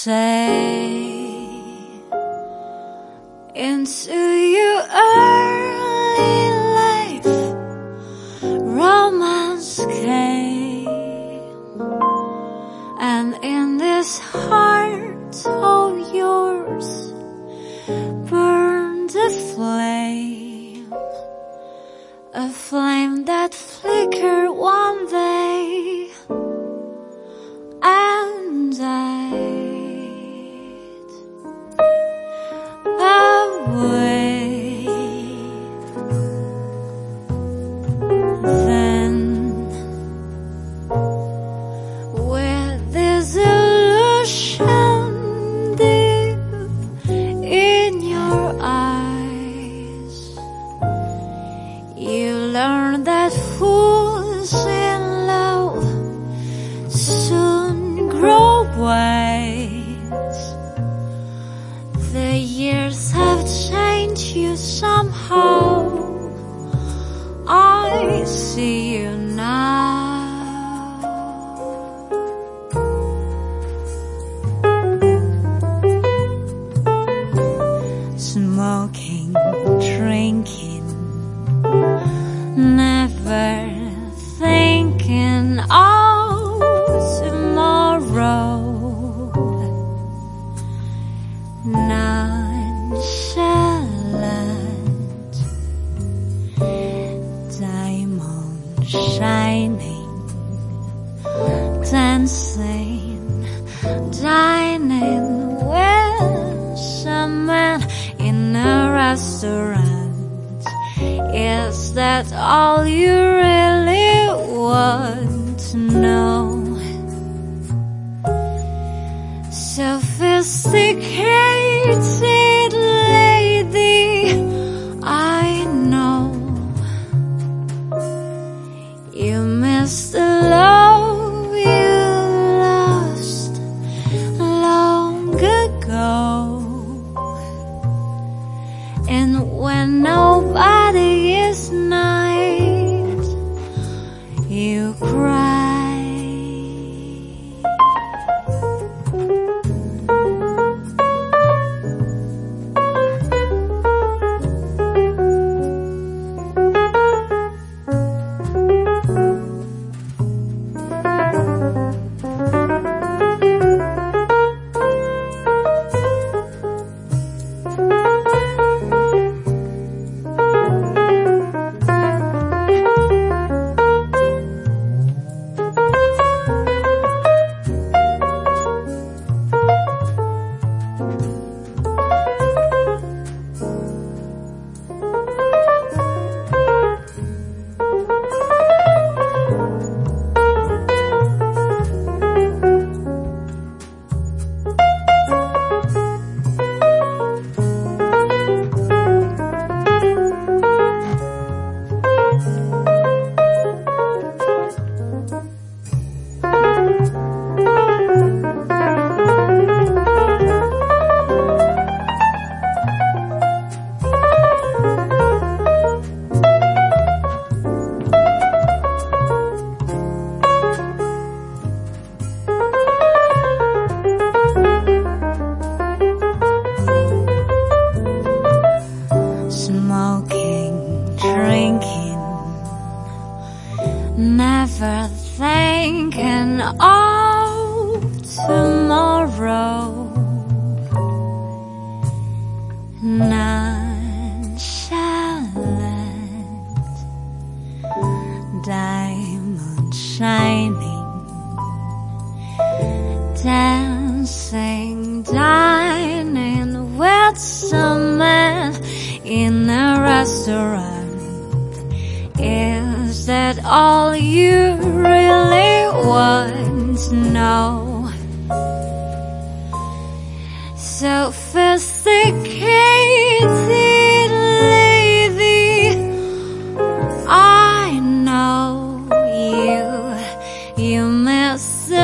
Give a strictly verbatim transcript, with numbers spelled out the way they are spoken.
say into your early life, romance came, and in this heart of yours burned a flame, a flame that flickered one day and died away. Then, with this illusion deep in your eyes, you learn that fools in love soon grow wise. The years have changed you somehow. I see you now. Smoking, drinking, never thinking of tomorrow. Nonchalant, diamond shining, dancing, dining with some man in a restaurant. Is that all you really want to know? Sophisticated lady, I know you missed the love you lost long ago. And when nobody is nice, you cry. Smoking, drinking, never thinking of tomorrow. Nonchalant, diamond shining, dancing, dining with some man in a restaurant. Is that all you really want to know? Sophisticated lady, I know you, you miss